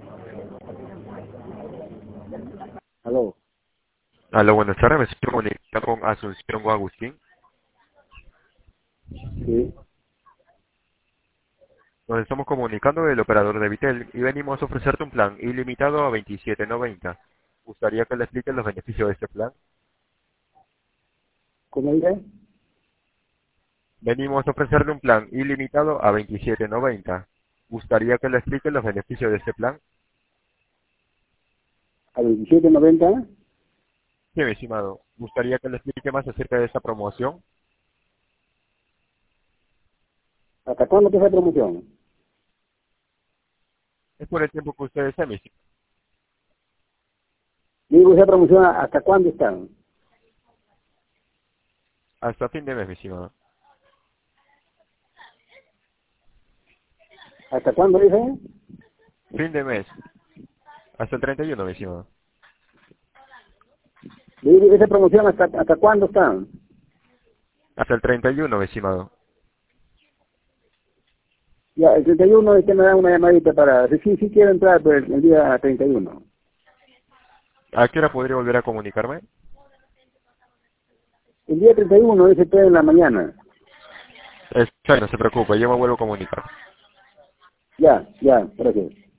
Aló. Aló, buenas tardes, me estoy comunicando con Asunción o Agustín. Sí. Nos estamos comunicando del operador de Vitel y venimos a ofrecerte un plan ilimitado a 27.90. ¿Gustaría que le explique los beneficios de este plan? ¿Cómo dice? Venimos a ofrecerle un plan ilimitado a 27.90. ¿Gustaría que le explique los beneficios de este plan? ¿A 27.90? Sí, mi estimado. ¿Gustaría que le explique más acerca de esta promoción? ¿Hasta cuándo está esa promoción? Es por el tiempo que usted desee, mi estimado. Digo, esa promoción, ¿hasta cuándo están? Hasta fin de mes, mi estimado. ¿Hasta cuándo dice? Fin de mes. Hasta el 31, mi estimado. Digo, esa promoción, ¿hasta cuándo están? Hasta el 31, mi estimado. Ya, el 31 es que me dan una llamadita para... Sí quiero entrar, pero el día 31. ¿A qué hora podría volver a comunicarme? El día 31 es el en la mañana. Está bien, no se preocupe, yo me vuelvo a comunicar. Ya, gracias.